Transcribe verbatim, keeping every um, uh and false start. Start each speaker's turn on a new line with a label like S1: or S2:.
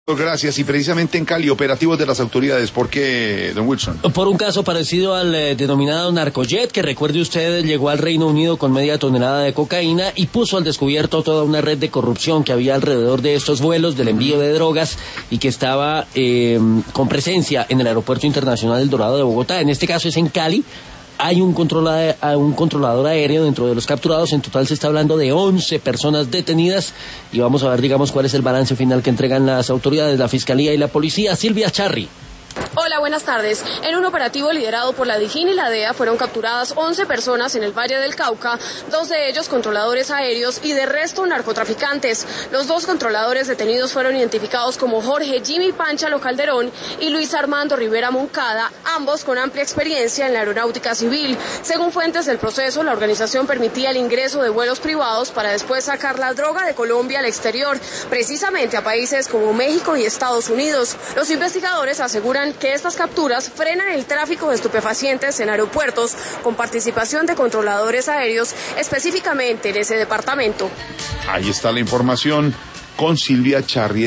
S1: Gracias. Y precisamente en Cali, operativos de las autoridades. ¿Por qué, don Wilson?
S2: Por un caso parecido al eh, denominado Narcojet, que recuerde usted, llegó al Reino Unido con media tonelada de cocaína y puso al descubierto toda una red de corrupción que había alrededor de estos vuelos, del envío de drogas, y que estaba eh, con presencia en el Aeropuerto Internacional El Dorado de Bogotá. En este caso es en Cali. Hay un, controla, un controlador aéreo dentro de los capturados. En total se está hablando de once personas detenidas. Y vamos a ver, digamos, cuál es el balance final que entregan las autoridades, la Fiscalía y la Policía. Silvia Charri.
S3: Hola, buenas tardes. En un operativo liderado por la DIJÍN y la D E A fueron capturadas once personas en el Valle del Cauca, dos de ellos controladores aéreos y de resto narcotraficantes. Los dos controladores detenidos fueron identificados como Jorge Jimmy Panchalo Calderón y Luis Armando Rivera Moncada, ambos con amplia experiencia en la aeronáutica civil. Según fuentes del proceso, la organización permitía el ingreso de vuelos privados para después sacar la droga de Colombia al exterior, precisamente a países como México y Estados Unidos. Los investigadores aseguran que estas capturas frenan el tráfico de estupefacientes en aeropuertos con participación de controladores aéreos, específicamente en ese departamento.
S1: Ahí está la información con Silvia Charri.